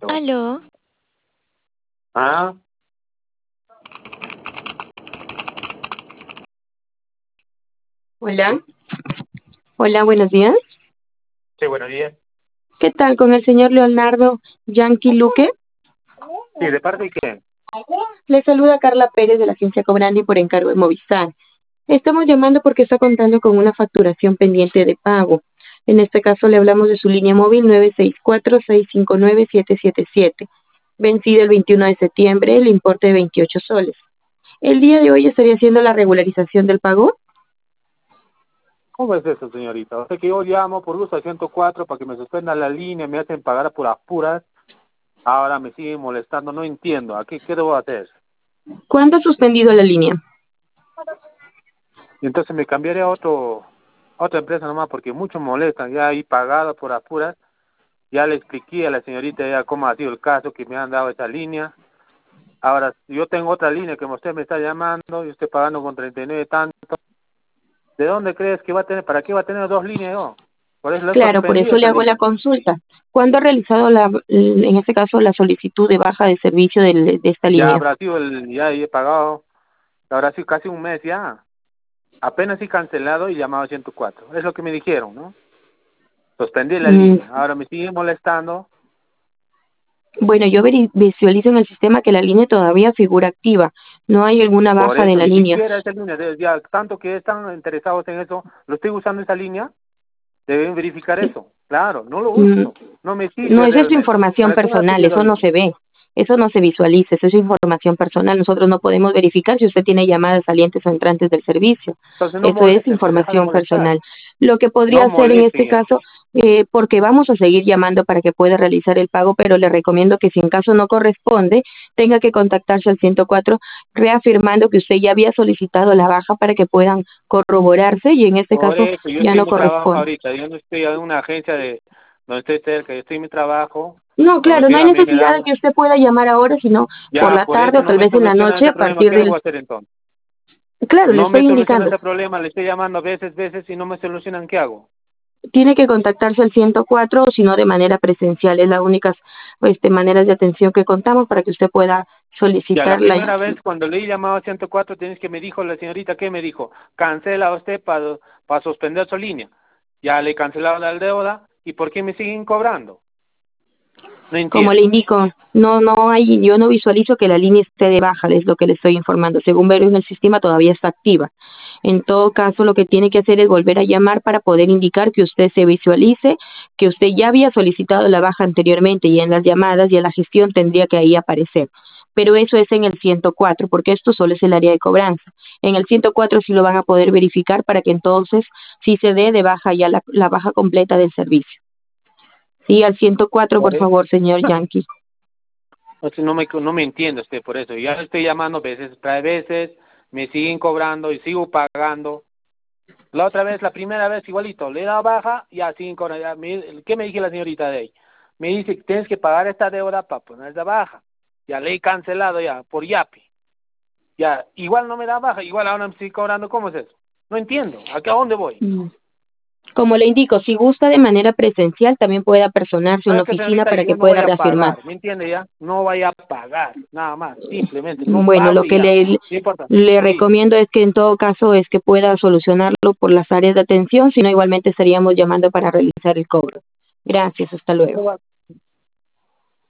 Aló, Ah, Hola, hola, buenos días. sí, buenos días. ¿Qué tal con el señor Leonardo Yankee Luque? Sí, ¿de parte de quién? Le saluda Carla Pérez de la agencia Cobrandi por encargo de Movistar. Estamos llamando porque está contando con una facturación pendiente de pago. En este caso le hablamos de su línea móvil 964-659-777, vencida el 21 de septiembre, el importe de 28 soles. El día de hoy estaría haciendo la regularización del pago. ¿Cómo es eso, señorita? O sea que yo llamo por gusto al 104 para que me suspendan la línea, me hacen pagar por puras. Ahora me siguen molestando, no entiendo. ¿Qué debo hacer? ¿Cuándo ha suspendido la línea? Y entonces me cambiaré a otra empresa nomás porque muchos molestan. Ya he pagado por puras. Ya le expliqué a la señorita ya cómo ha sido el caso, que me han dado esa línea. Ahora, yo tengo otra línea que usted me está llamando, yo estoy pagando con 39 tanto. ¿De dónde crees que va a tener? ¿Para qué va a tener dos líneas yo? Por eso lo he Claro, por suspendido eso le esa hago la línea. consulta. ¿Cuándo ha realizado en este caso, la solicitud de baja de servicio de esta Ya línea? habrá sido ya he pagado, habrá sido casi un mes ya. Apenas he cancelado y llamado a 104. Es lo que me dijeron, ¿no? Suspendí la Mm, línea. Ahora me siguen molestando. bueno, yo visualizo en el sistema que la línea todavía figura activa. No hay alguna Por baja de eso, la ni línea. siquiera esa línea, ya tanto que están interesados en eso, lo estoy usando esa línea, deben verificar Sí. eso. Claro, no lo Mm, uso, no me no, sirve esa es realmente. información ¿Para qué me ha personal, pedido eso no línea? se ve. Eso no se visualiza, eso es información personal. Nosotros no podemos verificar si usted tiene llamadas salientes o entrantes del servicio. Entonces no Eso es molesten, pues deja de información molestar. personal. Lo que podría No hacer en molesten este ya. caso, porque vamos a seguir llamando para que pueda realizar el pago, pero le recomiendo que si en caso no corresponde, tenga que contactarse al 104 reafirmando que usted ya había solicitado la baja para que puedan corroborarse y en este Por caso eso, yo ya estoy en no mi trabajo corresponde. ahorita, yo no estoy en una agencia de donde estoy cerca, yo estoy en mi trabajo, No, no me claro, no hay pega, a mí me necesidad de dan, que usted pueda llamar ahora, sino por ya, la por tarde eso o no tal me vez en la solucionan noche ese a problema, partir ¿qué debo del... hacer entonces? Claro, le No estoy me soluciona indicando. ese problema, le estoy llamando veces y no me solucionan, ¿qué hago? Tiene que contactarse al 104 o si no de manera presencial. Es la única maneras de atención que contamos para que usted pueda Ya, la solicitar la... primera vez cuando le he llamado a 104, tienes que me dijo la señorita, ¿qué me dijo? Cancela usted para suspender su línea. Ya le he cancelado la deuda, ¿y por qué me siguen cobrando? No Como le entiendo. indico, no hay, yo no visualizo que la línea esté de baja, es lo que le estoy informando. Según veo en el sistema todavía está activa. En todo caso, lo que tiene que hacer es volver a llamar para poder indicar que usted se visualice, que usted ya había solicitado la baja anteriormente y en las llamadas y en la gestión tendría que ahí aparecer. Pero eso es en el 104, porque esto solo es el área de cobranza. En el 104 sí lo van a poder verificar para que entonces sí se dé de baja ya la baja completa del servicio. Sí, al 104, por Por eso. favor, señor Yankee. Entonces no me entiende usted por eso. Ya estoy llamando veces, tras veces, me siguen cobrando y sigo pagando. La otra vez, la primera vez igualito, le he dado baja y así cobrando. ¿Qué me dice la señorita de ahí? Me dice que tienes que pagar esta deuda para poner de baja. Ya le he cancelado ya, por Yapi. Ya, igual no me da baja, igual ahora me sigue cobrando. ¿Cómo es eso? No entiendo. ¿A dónde voy? Mm. Como le indico, si gusta de manera presencial, también puede apersonarse a una ¿Sabes qué, oficina señorita? para Yo que no voy pueda a reafirmar. pagar, ¿me entiende ya? No voy a pagar, nada más, simplemente, no Bueno, pago lo y que ya. No importa. le Sí. recomiendo es que en todo caso es que pueda solucionarlo por las áreas de atención, si no igualmente estaríamos llamando para realizar el cobro. Gracias, hasta luego.